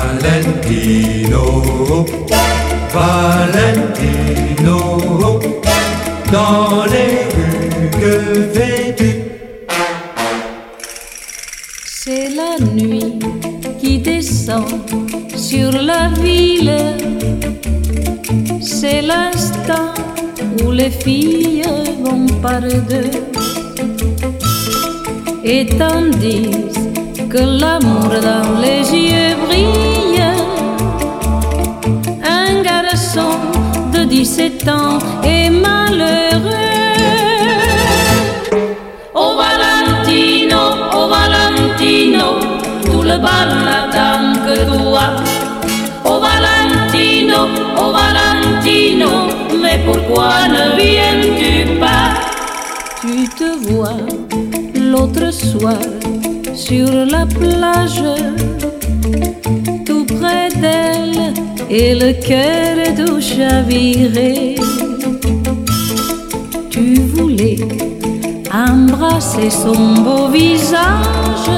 Valentino, Valentino, dans les rues que fais-tu? C'est la nuit qui descend sur la ville. C'est l'instant où les filles vont par deux. Et tandis que l'amour dans les yeux brille, un garçon de 17 ans est malheureux. Oh Valentino, oh Valentino, tout le bal n'attend que toi. Oh Valentino, oh Valentino, mais pourquoi ne viens-tu pas? Tu te vois l'autre soir sur la plage, tout près d'elle, et le cœur tout chaviré. Tu voulais embrasser son beau visage,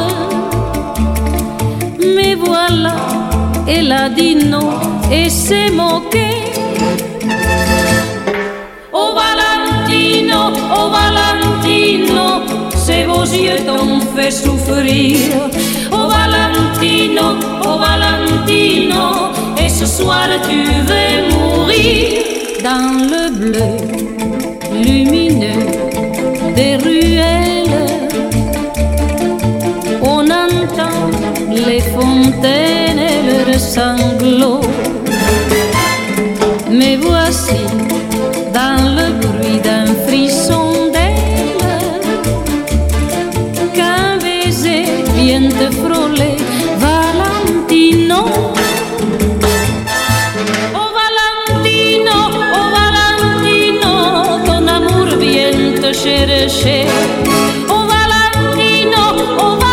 mais voilà, elle a dit non et s'est moquée. Oh Valentino, oh Valentino, ces beaux yeux t'ont fait souffrir. Oh Valentino, oh Valentino, et ce soir tu veux mourir. Dans le bleu lumineux des ruelles, on entend les fontaines et leurs sanglots. Mais voici, dans le bruit d'un frisson d'aile, qu'un baiser vient te frôler, Valentino. Oh Valentino, oh Valentino, ton amour vient te chercher. Oh Valentino, oh Valentino.